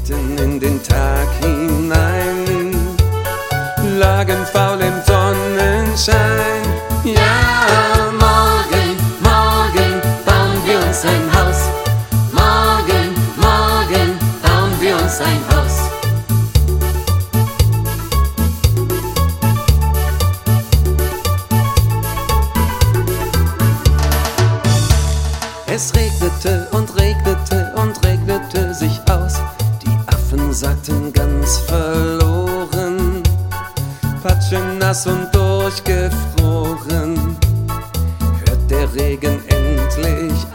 mitten in den Tag hinein, lagen faul im Sonnenschein. Ja, morgen, morgen bauen wir uns ein Haus. Morgen, morgen bauen wir uns ein Haus. Es regnete und regnete und regnete sich aus. Die Affen sagten ganz verloren, patschenass und durchgefroren. Hört der Regen endlich